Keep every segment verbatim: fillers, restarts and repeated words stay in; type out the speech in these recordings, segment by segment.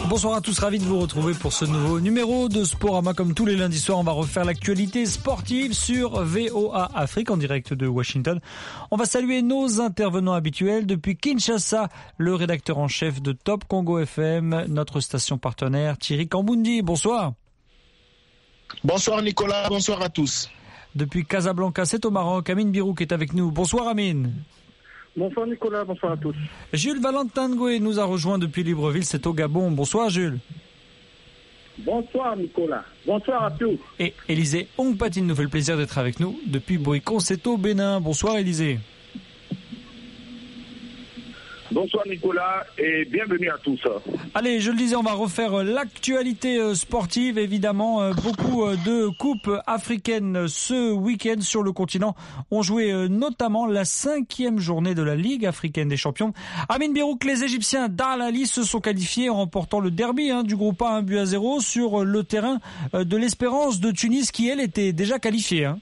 Bonsoir à tous, ravi de vous retrouver pour ce nouveau numéro de Sporama. Comme tous les lundis soirs, on va refaire l'actualité sportive sur V O A Afrique en direct de Washington. On va saluer nos intervenants habituels depuis Kinshasa, le rédacteur en chef de Top Congo F M, notre station partenaire Thierry Kambundi. Bonsoir. Bonsoir Nicolas, bonsoir à tous. Depuis Casablanca, c'est au Maroc, Amine Birouk est avec nous. Bonsoir Amine. Bonsoir Nicolas, bonsoir à tous. Jules Valentin Ngoué nous a rejoint depuis Libreville, c'est au Gabon. Bonsoir Jules. Bonsoir Nicolas, bonsoir à tous. Et Élisée Ongpatine nous fait le plaisir d'être avec nous depuis Boïcon, c'est au Bénin. Bonsoir Élisée. Bonsoir Nicolas et bienvenue à tous. Allez, je le disais, on va refaire l'actualité sportive. Évidemment, beaucoup de coupes africaines ce week-end sur le continent ont joué notamment la cinquième journée de la Ligue africaine des champions. Amine Birouk, les Égyptiens d'Al Ahly se sont qualifiés en remportant le derby hein, du groupe A, un but à zéro sur le terrain de l'Espérance de Tunis qui, elle, était déjà qualifiée. Hein.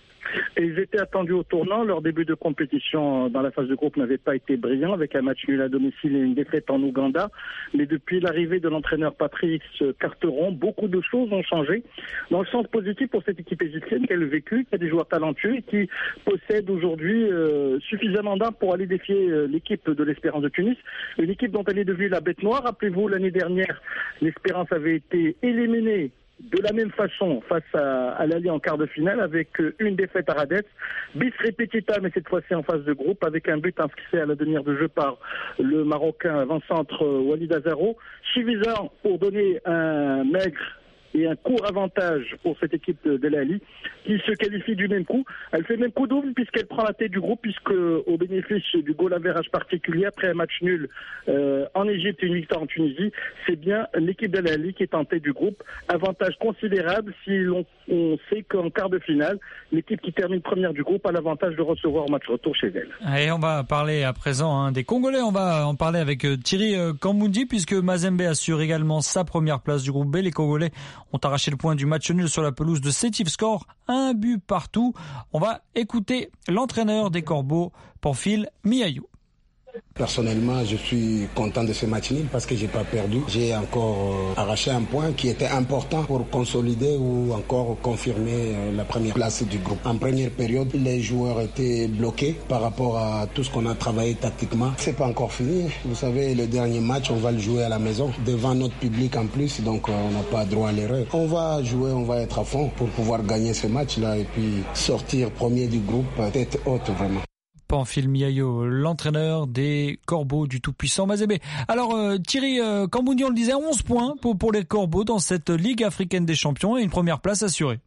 Et ils étaient attendus au tournant. Leur début de compétition dans la phase de groupe n'avait pas été brillant, avec un match nul à domicile et une défaite en Ouganda. Mais depuis l'arrivée de l'entraîneur Patrice Carteron, beaucoup de choses ont changé dans le sens positif pour cette équipe égyptienne qui a le vécu, qui a des joueurs talentueux et qui possède aujourd'hui euh, suffisamment d'armes pour aller défier euh, l'équipe de l'Espérance de Tunis. Une équipe dont elle est devenue la bête noire. Rappelez-vous, l'année dernière, l'Espérance avait été éliminée de la même façon face à, à l'Ali en quart de finale avec une défaite à Radès, bis repetita mais cette fois-ci en phase de groupe avec un but inscrit à la demi-heure de jeu par le Marocain avant-centre Walid Azaro, suffisant pour donner un maigre et un court avantage pour cette équipe de l'Ali qui se qualifie du même coup. Elle fait le même coup double puisqu'elle prend la tête du groupe puisque au bénéfice du goal average particulier après un match nul euh, en Égypte et une victoire en Tunisie, c'est bien l'équipe de l'Ali qui est en tête du groupe. Avantage considérable si l'on on sait qu'en quart de finale, l'équipe qui termine première du groupe a l'avantage de recevoir au match retour chez elle. Et on va parler à présent hein, des Congolais. On va en parler avec euh, Thierry euh, Kambundi puisque Mazembe assure également sa première place du groupe B. Les Congolais ont arraché le point du match nul sur la pelouse de Sétif. Score, un but partout. On va écouter l'entraîneur des Corbeaux, Pamphile Miayo. Personnellement, je suis content de ce match nul parce que j'ai pas perdu. J'ai encore arraché un point qui était important pour consolider ou encore confirmer la première place du groupe. En première période, les joueurs étaient bloqués par rapport à tout ce qu'on a travaillé tactiquement. C'est pas encore fini. Vous savez, le dernier match, on va le jouer à la maison devant notre public en plus, donc on n'a pas droit à l'erreur. On va jouer, on va être à fond pour pouvoir gagner ce match-là et puis sortir premier du groupe tête haute vraiment. Pamphile Miayo, l'entraîneur des Corbeaux du tout-puissant Mazembe. Alors euh, Thierry euh, Kambundi, on le disait, onze points pour, pour les Corbeaux dans cette Ligue africaine des champions et une première place assurée.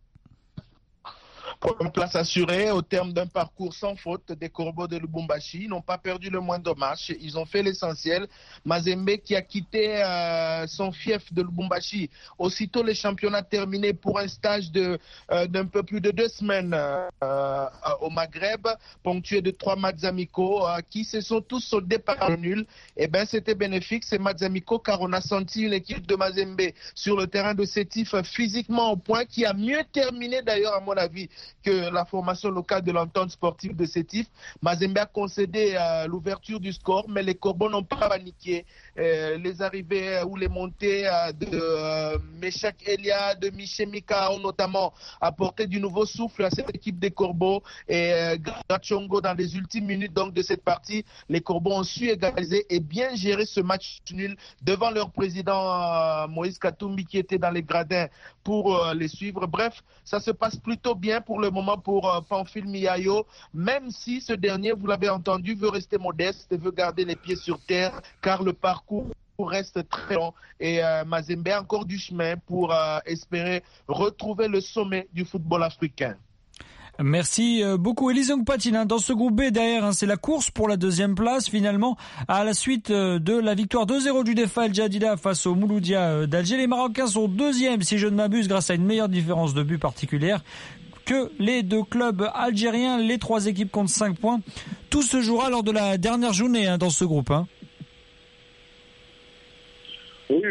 Une place assurée au terme d'un parcours sans faute des Corbeaux de Lubumbashi. Ils n'ont pas perdu le moindre match. Ils ont fait l'essentiel. Mazembe qui a quitté euh, son fief de Lubumbashi. Aussitôt les championnats terminés pour un stage de, euh, d'un peu plus de deux semaines euh, au Maghreb, ponctué de trois matchs amicaux euh, qui se sont tous soldés par le nul. Eh bien, c'était bénéfique ces matchs amicaux car on a senti l'équipe de Mazembe sur le terrain de Sétif physiquement au point, qui a mieux terminé d'ailleurs à mon avis que la formation locale de l'entente sportive de Sétif. Mazembe a concédé euh, l'ouverture du score, mais les Corbeaux n'ont pas paniqué. Euh, les arrivées ou les montées euh, de euh, Meshak Elia, de Miché Mika ont notamment apporté du nouveau souffle à cette équipe des Corbeaux. Et euh, Gachongo, dans les ultimes minutes donc, de cette partie, les Corbeaux ont su égaliser et bien gérer ce match nul devant leur président euh, Moïse Katumbi qui était dans les gradins pour euh, les suivre. Bref, ça se passe plutôt bien pour le moment pour euh, Pamphile Miayo, même si ce dernier, vous l'avez entendu, veut rester modeste, veut garder les pieds sur terre, car le parcours reste très long et euh, Mazembe a encore du chemin pour euh, espérer retrouver le sommet du football africain. Merci beaucoup. Élisée Ongpatine, dans ce groupe B derrière, hein, c'est la course pour la deuxième place finalement à la suite de la victoire deux zéro du Defa El Jadida face au Mouloudia d'Alger. Les Marocains sont deuxièmes si je ne m'abuse grâce à une meilleure différence de but particulière que les deux clubs algériens. Les trois équipes comptent cinq points. Tout se jouera lors de la dernière journée hein, dans ce groupe. Hein. Oui, oui.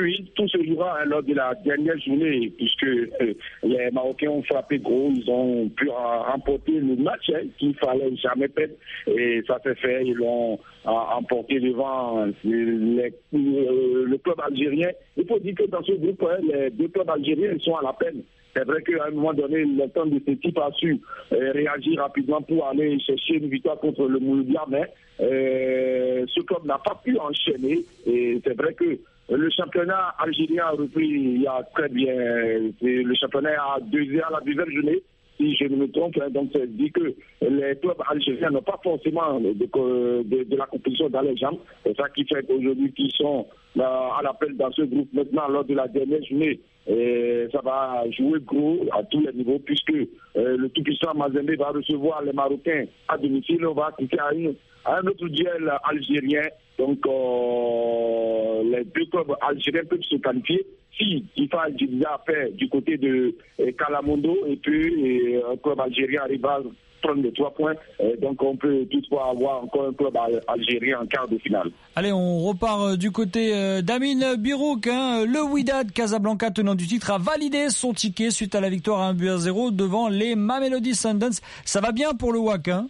Oui, tout se jouera hein, lors de la dernière journée, puisque euh, les Marocains ont frappé gros, ils ont pu remporter le match hein, qu'il fallait jamais perdre, et ça s'est fait, ils l'ont emporté devant les, euh, le club algérien. Il faut dire que dans ce groupe, hein, les deux clubs algériens sont à la peine. C'est vrai qu'à un moment donné, le temps de cette équipe a su euh, réagir rapidement pour aller chercher une victoire contre le Mouloudia, mais euh, ce club n'a pas pu enchaîner. Et c'est vrai que le championnat algérien a repris il y a très bien. Le championnat a deux à la deuxième journée, si je ne me trompe. Hein, donc, ça dit que les clubs algériens n'ont pas forcément de, de, de la compétition dans les jambes. C'est ça qui fait qu'aujourd'hui, ils sont là, à l'appel dans ce groupe maintenant lors de la dernière journée. Et ça va jouer gros à tous les niveaux puisque euh, le tout-puissant Mazembe va recevoir les Marocains à domicile. On va assister à, une, à un autre duel algérien. Donc euh, les deux clubs algériens peuvent se qualifier si Ifa Djibouza fait du côté de euh, Kalamondo et puis et, un club algérien arrive à prendre les trois points. Euh, donc on peut toutefois avoir encore un club algérien en quart de finale. Allez, on repart du côté euh, d'Amin Birouk. Hein. Le Wydad Casablanca, tenant du titre, a validé son ticket suite à la victoire à un but à zéro devant les Mamelody Sundowns. Ça va bien pour le W A C, hein?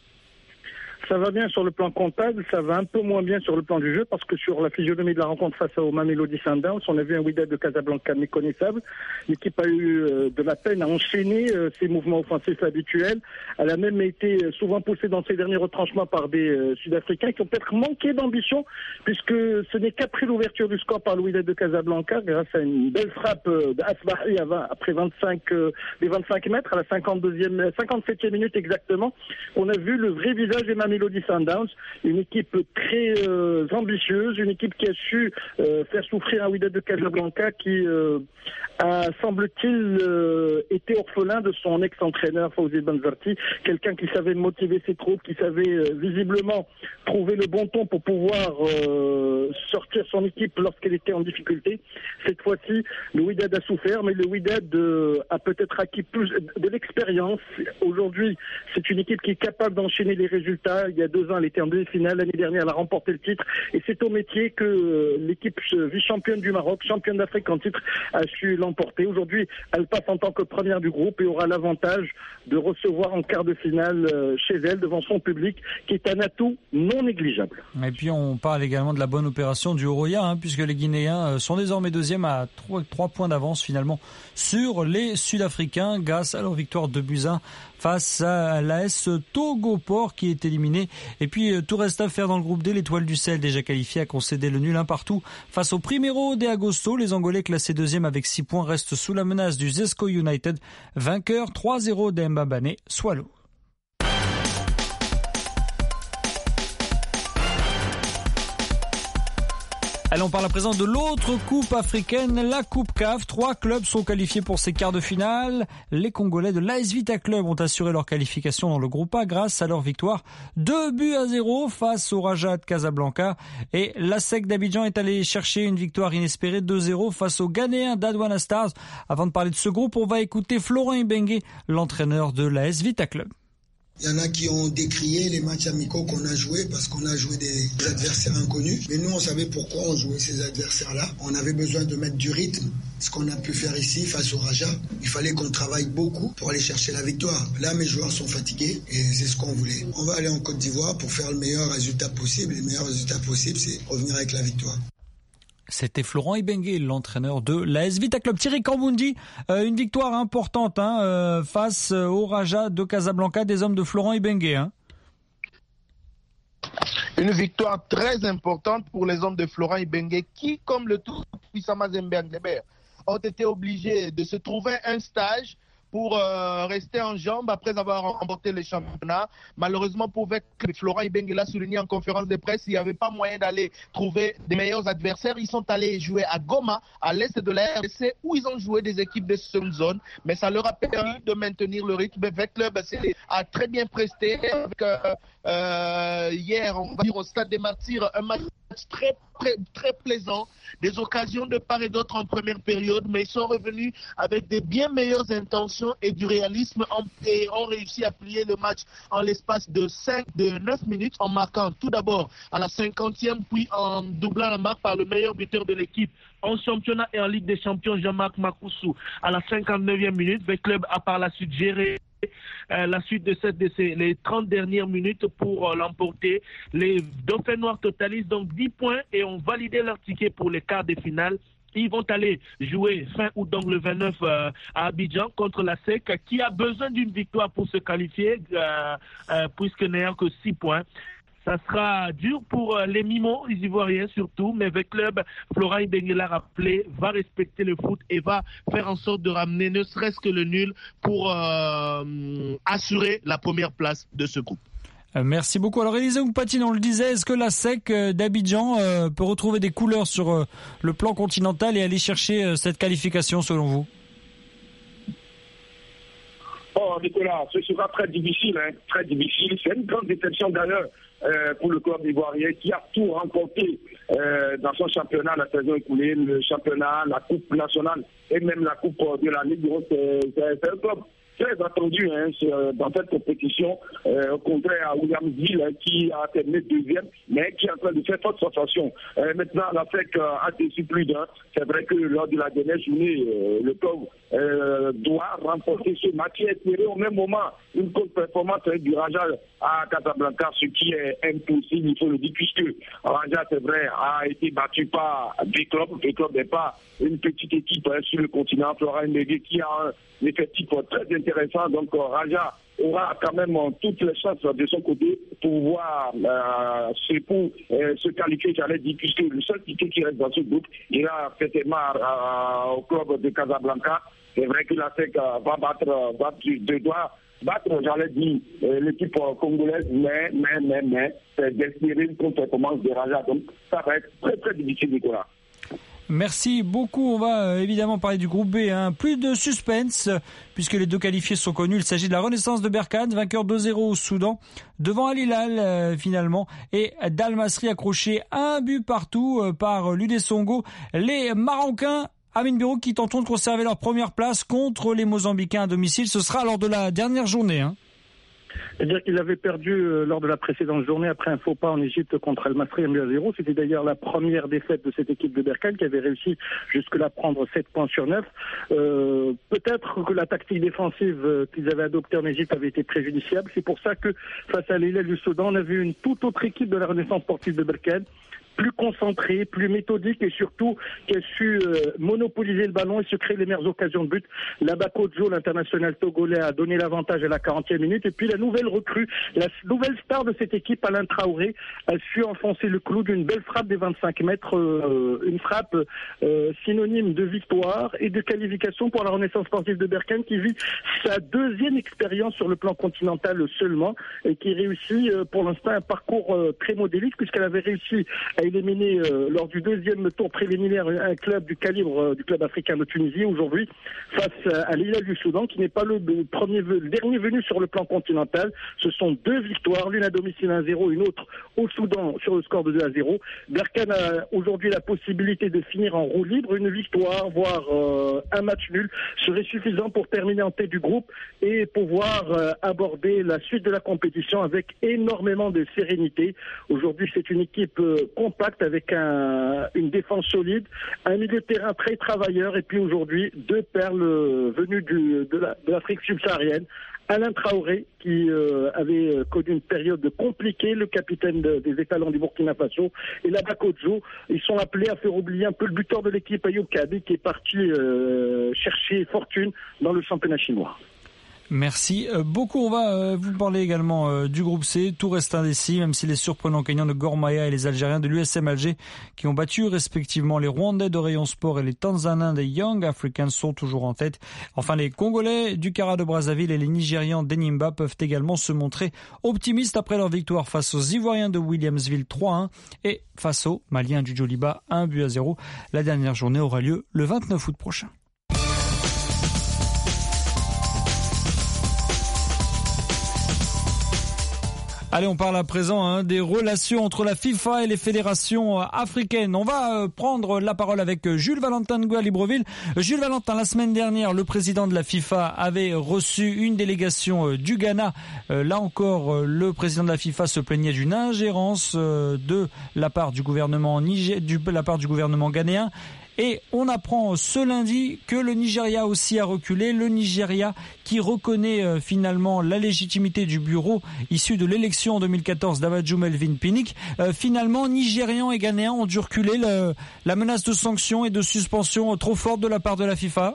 Ça va bien sur le plan comptable, ça va un peu moins bien sur le plan du jeu parce que sur la physionomie de la rencontre face au Mamelody Sundowns, on a vu un Wydad de Casablanca méconnaissable. L'équipe a eu euh, de la peine à enchaîner euh, ses mouvements offensifs habituels. Elle a même été souvent poussée dans ses derniers retranchements par des euh, Sud-Africains qui ont peut-être manqué d'ambition puisque ce n'est qu'après l'ouverture du score par le Wydad de Casablanca, grâce à une belle frappe euh, d'Asbahi après vingt-cinq, euh, les vingt-cinq mètres, à la cinquante-deuxième, cinquante-septième minute exactement, on a vu le vrai visage des Mamelody Sundowns, une équipe très euh, ambitieuse, une équipe qui a su euh, faire souffrir un Wydad de Casablanca qui euh, a, semble-t-il, euh, été orphelin de son ex-entraîneur Fawzi Banzarti, quelqu'un qui savait motiver ses troupes, qui savait euh, visiblement trouver le bon ton pour pouvoir euh, sortir son équipe lorsqu'elle était en difficulté. Cette fois-ci, le Wydad a souffert, mais le Wydad euh, a peut-être acquis plus de l'expérience. Aujourd'hui, c'est une équipe qui est capable d'enchaîner les résultats. Il y a deux ans, elle était en demi-finale. L'année dernière, elle a remporté le titre. Et c'est au métier que euh, l'équipe vice-championne du Maroc, championne d'Afrique en titre, a su l'emporter. Aujourd'hui, elle passe en tant que première du groupe et aura l'avantage de recevoir en quart de finale euh, chez elle, devant son public, qui est un atout non négligeable. Et puis, on parle également de la bonne opération du Oroya, hein, puisque les Guinéens sont désormais deuxièmes à trois, trois points d'avance, finalement, sur les Sud-Africains, grâce à leur victoire de buts à un face à l'A S Togoport qui est éliminé. Et puis tout reste à faire dans le groupe D. L'Étoile du Sahel, déjà qualifiée, a concédé le nul un partout face au Primeiro de Agosto. Les Angolais, classés deuxième avec six points, restent sous la menace du Zesco United, vainqueur trois zéro d'Mbabane Swallow. Allez, on parle à présent de l'autre coupe africaine, la Coupe C A F. Trois clubs sont qualifiés pour ces quarts de finale. Les Congolais de l'A S Vita Club ont assuré leur qualification dans le groupe A grâce à leur victoire deux buts à zéro face au Raja de Casablanca. Et l'A S E C d'Abidjan est allé chercher une victoire inespérée deux zéro face aux Ghanéens d'Adwana Stars. Avant de parler de ce groupe, on va écouter Florent Ibengue, l'entraîneur de l'A S Vita Club. Il y en a qui ont décrié les matchs amicaux qu'on a joués parce qu'on a joué des adversaires inconnus. Mais nous, on savait pourquoi on jouait ces adversaires-là. On avait besoin de mettre du rythme. Ce qu'on a pu faire ici face au Raja, il fallait qu'on travaille beaucoup pour aller chercher la victoire. Là, mes joueurs sont fatigués et c'est ce qu'on voulait. On va aller en Côte d'Ivoire pour faire le meilleur résultat possible. Et le meilleur résultat possible, c'est revenir avec la victoire. C'était Florent Ibengue, l'entraîneur de l'A S Vita Club. Thierry Kambundi, euh, une victoire importante hein, euh, face au Raja de Casablanca, des hommes de Florent Ibengue. Hein. Une victoire très importante pour les hommes de Florent Ibengue qui, comme le tout puissant Mazembe Anglebert, ont été obligés de se trouver un stage pour euh, rester en jambes après avoir remporté le championnat. Malheureusement, pour Florent Ibengue l'a souligné en conférence de presse, il n'y avait pas moyen d'aller trouver des meilleurs adversaires. Ils sont allés jouer à Goma, à l'est de la R D C, où ils ont joué des équipes de seconde zone. Mais ça leur a permis de maintenir le rythme. Le club a très bien presté avec, euh, euh, hier, on va dire au Stade des Martyrs, un match très, très, très plaisant, des occasions de part et d'autre en première période, mais ils sont revenus avec des bien meilleures intentions et du réalisme et ont réussi à plier le match en l'espace de cinq, de neuf minutes en marquant tout d'abord à la cinquantième, puis en doublant la marque par le meilleur buteur de l'équipe en championnat et en Ligue des Champions, Jean-Marc Makoussou, à la cinquante-neuvième minute. Le club a par la suite géré Euh, la suite de, cette, de ces, les trente dernières minutes pour euh, l'emporter. Les Dauphins Noirs totalisent donc dix points et ont validé leur ticket pour les quarts de finale. Ils vont aller jouer fin août, donc le vingt-neuf euh, à Abidjan contre la S E C, qui a besoin d'une victoire pour se qualifier, euh, euh, puisque n'ayant que six points. Ça sera dur pour les Mimos, les Ivoiriens surtout, mais le club, Florent Ibenge l'a rappelé, va respecter le foot et va faire en sorte de ramener ne serait-ce que le nul pour euh, assurer la première place de ce groupe. Merci beaucoup. Alors Élisée Oupatine, on le disait, est-ce que la S E C d'Abidjan euh, peut retrouver des couleurs sur euh, le plan continental et aller chercher euh, cette qualification selon vous? Oh Nicolas, ce sera très difficile, hein, très difficile. C'est une grande déception d'ailleurs euh, pour le club ivoirien qui a tout remporté euh, dans son championnat la saison écoulée, le championnat, la coupe nationale et même la coupe de la Ligue. C'est, c'est, c'est un club très attendu hein, dans cette compétition, euh, au contraire à Williamsville hein, qui a terminé deuxième, mais qui est en train de faire forte sensation. Euh, maintenant, la S E C euh, a déçu plus d'un. C'est vrai que lors de la dernière journée, euh, le club euh, doit remporter ce match et espérer au même moment une grosse performance avec du Raja à Casablanca, ce qui est impossible, il faut le dire, puisque Raja, c'est vrai, a été battu par des clubs. Des clubs n'est pas une petite équipe hein, sur le continent. Florent Ibenge qui a un effectif très intéressant. Donc Raja aura quand même toutes les chances de son côté pour pouvoir euh, se, pour, euh, se qualifier, j'allais dire, puisque le seul ticket qui reste dans ce groupe ira certainement euh, au club de Casablanca. C'est vrai que la S E C va battre, va de doigts battre, j'allais dire, euh, l'équipe congolaise, mais, mais, mais, mais, c'est d'espérer une contre-performance de Raja. Donc, ça va être très, très difficile, Nicolas. Merci beaucoup. On va euh, évidemment parler du groupe B. Hein. Plus de suspense, euh, puisque les deux qualifiés sont connus. Il s'agit de la Renaissance de Berkane, vainqueur deux zéro au Soudan, devant Al Hilal euh, finalement, et Dal Masri accroché un but partout euh, par l'U D Songo. Les Marocains, Amine Birou, qui tenteront de conserver leur première place contre les Mozambicains à domicile. Ce sera lors de la dernière journée. Hein. C'est-à-dire qu'il avait perdu euh, lors de la précédente journée après un faux pas en Égypte contre Al Masri un but à zéro. C'était d'ailleurs la première défaite de cette équipe de Berkane qui avait réussi jusque-là à prendre sept points sur neuf. Euh, peut-être que la tactique défensive euh, qu'ils avaient adoptée en Égypte avait été préjudiciable. C'est pour ça que face à l'Hilal du Soudan, on a vu une toute autre équipe de la Renaissance sportive de Berkane, plus concentrée, plus méthodique et surtout qui a su euh, monopoliser le ballon et se créer les meilleures occasions de but. Labako Djo, l'international togolais, a donné l'avantage à la quarantième minute. Et puis la nouvelle recrue, la nouvelle star de cette équipe, Alain Traoré, a su enfoncer le clou d'une belle frappe des vingt-cinq mètres, euh, une frappe euh, synonyme de victoire et de qualification pour la Renaissance sportive de Berkane qui vit sa deuxième expérience sur le plan continental seulement et qui réussit euh, pour l'instant un parcours euh, très modélique puisqu'elle avait réussi à éliminé euh, lors du deuxième tour préliminaire un club du calibre euh, du club africain de Tunisie aujourd'hui face à l'Hilal du Soudan qui n'est pas le, le premier le dernier venu sur le plan continental. Ce sont deux victoires, l'une à domicile un zéro, une autre au Soudan sur le score de deux à zéro. Berkane a aujourd'hui la possibilité de finir en roue libre. Une victoire, voire euh, un match nul serait suffisant pour terminer en tête du groupe et pouvoir euh, aborder la suite de la compétition avec énormément de sérénité. Aujourd'hui, c'est une équipe euh, compacte avec un, une défense solide, un milieu de terrain très travailleur et puis aujourd'hui deux perles venues du, de, la, de l'Afrique subsaharienne. Alain Traoré qui euh, avait connu une période compliquée, le capitaine de, des étalons du Burkina Faso, et Labako Djo, ils sont appelés à faire oublier un peu le buteur de l'équipe Ayoub Kabi qui est parti euh, chercher fortune dans le championnat chinois. Merci beaucoup. On va euh, vous parler également euh, du groupe C. Tout reste indécis, même si les surprenants Kenyans de Gor Mahia et les Algériens de l'U S M Alger, qui ont battu respectivement les Rwandais de Rayon Sport et les Tanzaniens des Young Africans, sont toujours en tête. Enfin, les Congolais du Cara de Brazzaville et les Nigérians d'Enimba peuvent également se montrer optimistes après leur victoire face aux Ivoiriens de Williamsville trois un et face aux Maliens du Djoliba un but à zéro. La dernière journée aura lieu le vingt-neuf août prochain. Allez, on parle à présent hein, des relations entre la FIFA et les fédérations africaines. On va euh, prendre la parole avec Jules Valentin Ngoy à Libreville. Jules Valentin, la semaine dernière, le président de la FIFA avait reçu une délégation euh, du Ghana. Euh, là encore, euh, le président de la FIFA se plaignait d'une ingérence euh, de la part du gouvernement Niger, du, la part du gouvernement ghanéen. Et on apprend ce lundi que le Nigeria aussi a reculé. Le Nigeria qui reconnaît euh, finalement la légitimité du bureau issu de l'élection en deux mille quatorze d'Abadjou Melvin Pinnick. Euh, finalement, Nigérians et Ghanéens ont dû reculer. Le, la menace de sanctions et de suspension trop forte de la part de la FIFA.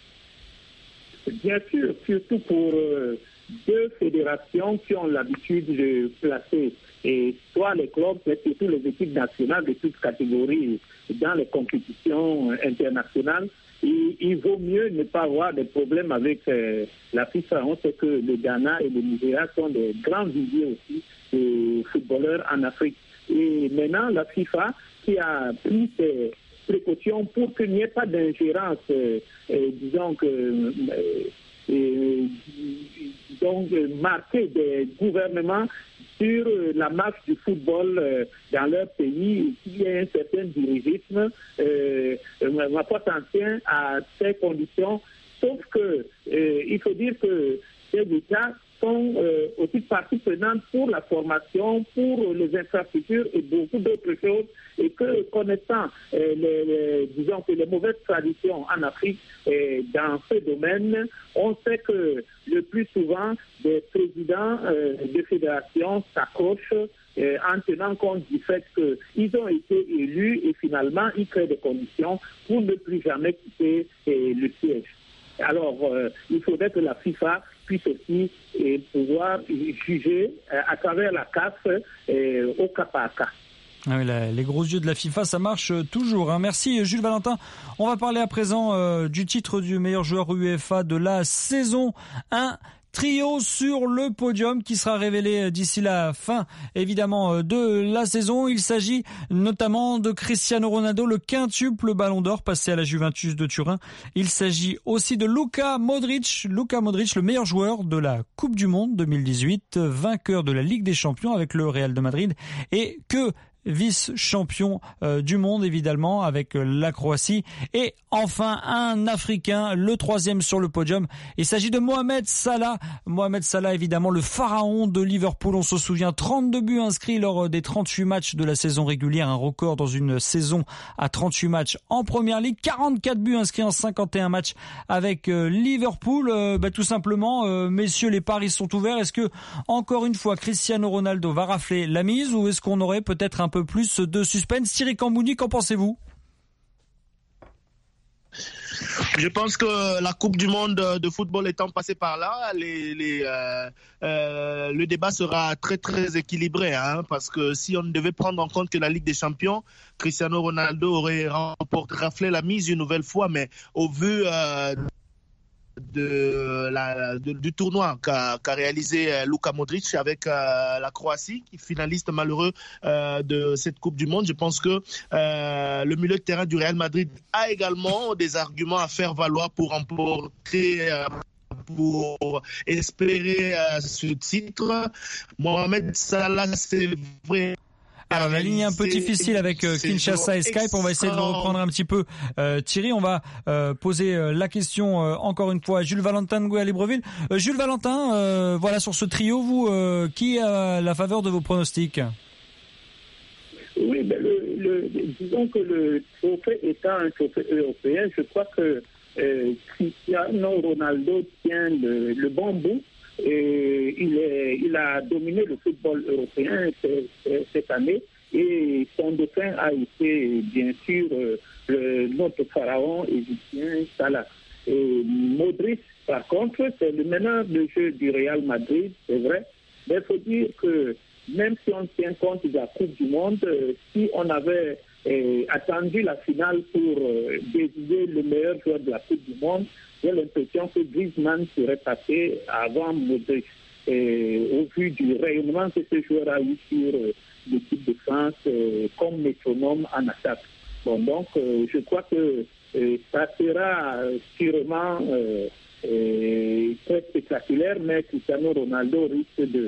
Bien sûr, surtout pour euh, deux fédérations qui ont l'habitude de placer et soit les clubs, mais surtout les équipes nationales de toutes catégories dans les compétitions internationales. Il, il vaut mieux ne pas avoir de problèmes avec euh, la FIFA. On sait que le Ghana et le Nigeria sont des grands viviers aussi de footballeurs en Afrique. Et maintenant, la FIFA qui a pris ses précautions pour qu'il n'y ait pas d'ingérence, euh, euh, disons que... Euh, euh, donc marquer des gouvernements sur la marche du football euh, dans leur pays, il y a un certain dirigisme, euh, ma foi s'en tient à ces conditions, sauf que euh, il faut dire que ces États sont euh, aussi partie prenante pour la formation, pour les infrastructures et beaucoup d'autres choses, et que connaissant euh, les, les, disons que les mauvaises traditions en Afrique euh, dans ce domaine, on sait que le plus souvent des présidents euh, de fédérations s'accrochent euh, en tenant compte du fait qu'ils ont été élus et finalement ils créent des conditions pour ne plus jamais quitter euh, le siège. Alors, euh, il faudrait que la FIFA puisse aussi euh, pouvoir juger euh, à travers la C A F euh, au cas par cas. Ah oui, la, les gros yeux de la FIFA, ça marche toujours. Hein. Merci Jules Valentin. On va parler à présent euh, du titre du meilleur joueur UEFA de la saison un. Trio sur le podium qui sera révélé d'ici la fin, évidemment, de la saison. Il s'agit notamment de Cristiano Ronaldo, le quintuple ballon d'or passé à la Juventus de Turin. Il s'agit aussi de Luka Modric, Luka Modric, le meilleur joueur de la Coupe du Monde deux mille dix-huit, vainqueur de la Ligue des Champions avec le Real de Madrid, et que vice-champion euh, du monde évidemment avec euh, la Croatie. Et enfin un Africain, le troisième sur le podium. Il s'agit de Mohamed Salah. Mohamed Salah évidemment le pharaon de Liverpool. On se souvient, trente-deux buts inscrits lors des trente-huit matchs de la saison régulière, un record dans une saison à trente-huit matchs en Première Ligue, quarante-quatre buts inscrits en cinquante et un matchs avec euh, Liverpool. Euh, bah, tout simplement, euh, messieurs, les paris sont ouverts. Est-ce que encore une fois Cristiano Ronaldo va rafler la mise, ou est-ce qu'on aurait peut-être un peu plus de suspense? Thierry Cambouni, qu'en pensez-vous? Je pense que la Coupe du Monde de football étant passée par là, les, les, euh, euh, le débat sera très très équilibré, hein, parce que si on devait prendre en compte que la Ligue des Champions, Cristiano Ronaldo aurait remporté, raflé la mise une nouvelle fois, mais au vu euh, de la, de, du tournoi qu'a, qu'a réalisé Luka Modric avec euh, la Croatie, qui finaliste malheureux euh, de cette Coupe du Monde. Je pense que euh, le milieu de terrain du Real Madrid a également des arguments à faire valoir pour remporter, euh, pour espérer euh, ce titre. Mohamed Salah, c'est vrai. Alors la ligne est un peu difficile avec euh, Kinshasa et Skype, on va essayer de le reprendre un petit peu. Euh, Thierry, on va euh, poser euh, la question euh, encore une fois à Jules Valentin Ngoy à Libreville. Euh, Jules Valentin, euh, voilà, sur ce trio, vous, euh, qui a la faveur de vos pronostics? Oui, ben le, le, disons que le trophée étant un trophée européen, je crois que euh, Cristiano Ronaldo tient le, le bon bout. Et il, est, il a dominé le football européen cette année, et son dauphin a été bien sûr le, notre pharaon égyptien Salah. Et Modric, par contre, c'est le meneur de jeu du Real Madrid, c'est vrai, mais il faut dire que même si on tient compte de la Coupe du Monde, si on avait eh, attendu la finale pour euh, décider le meilleur joueur de la Coupe du Monde, j'ai l'impression que Griezmann serait passé avant Modric. Et au vu du rayonnement que ce joueur a eu sur euh, l'équipe de France euh, comme métronome en attaque. Bon, donc, euh, je crois que euh, ça sera euh, sûrement euh, euh, très spectaculaire, mais Cristiano Ronaldo risque de,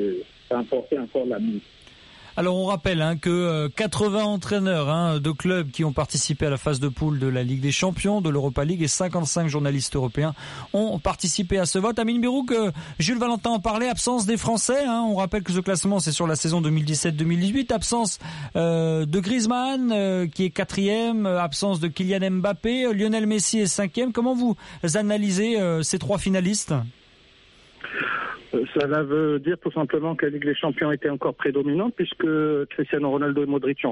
remporter encore la mise. Alors on rappelle hein, que quatre-vingts entraîneurs hein, de clubs qui ont participé à la phase de poule de la Ligue des Champions, de l'Europa League et cinquante-cinq journalistes européens ont participé à ce vote. Amine Birouk, Jules Valentin en parlait, absence des Français. Hein, on rappelle que ce classement c'est sur la saison deux mille dix-sept deux mille dix-huit. Absence euh, de Griezmann euh, qui est quatrième, absence de Kylian Mbappé, Lionel Messi est cinquième. Comment vous analysez euh, ces trois finalistes ? Cela veut dire tout simplement que la Ligue des Champions était encore prédominante puisque Cristiano Ronaldo et Modric ont